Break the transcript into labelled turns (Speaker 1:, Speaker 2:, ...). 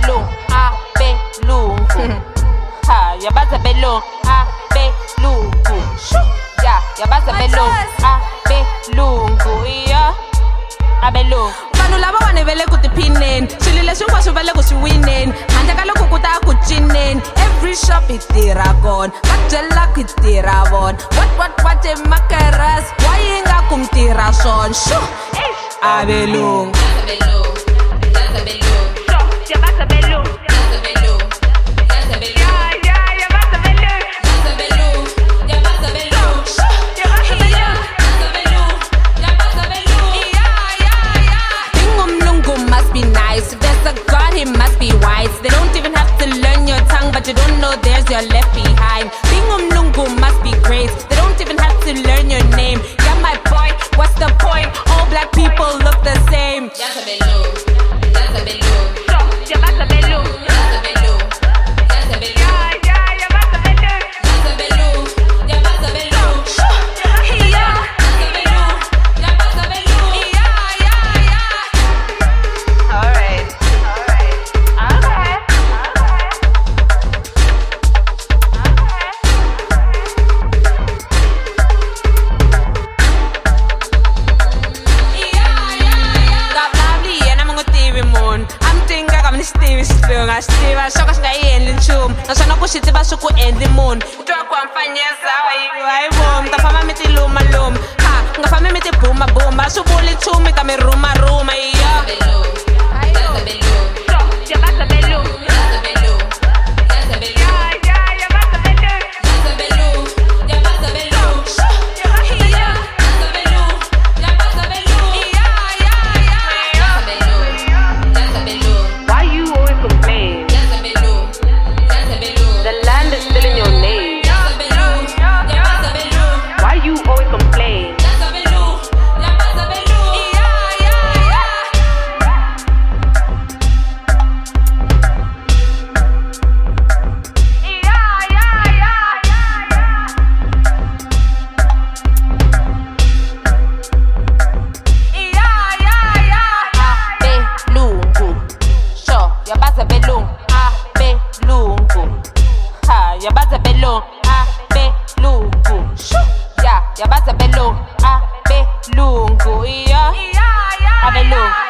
Speaker 1: belungu, abelungu. Ha, yabaza belungu, abelungu. Yeah, yabaza belungu, abelungu. Yeah, abelungu.
Speaker 2: Vanhu lava vanevele ku tiphineni swilo leswi hinkwaswo va le ku swi wineni handle ka loko ku ta ku cineni every shop hi tirha kona va byela ku hi tirha vona what emakaras wa yi nga ku mi tirha swona shu abelungu They don't even have to learn your tongue, but you don't know there's your left behind. Being umlungu must be great. They don't even have to learn your name. Yeah, my boy, what's the point? All black people look the same.
Speaker 1: That's a bello. That's a bello. Yeah, that's a bello. That's a bello. That's a bello. Yeah, that's a bello. That's a bello. Yeah, that's a bello. Yeah, that's a bello. Yeah, that's a bello. Yeah. All right.
Speaker 2: Stiva swo ka swi nga yi endli nchumu naswona ku swi tiva swi ku endli munhu twa ku hamfanyeza hayi vomi ta famba mi ti lumaluma ha nga fambi mi ti bumabuma swi vuli nchumu ta mi rumaruma Yabaza belungu, abelungu. Yeah, yabaza belungu, abelungu. Yeah, abelungu.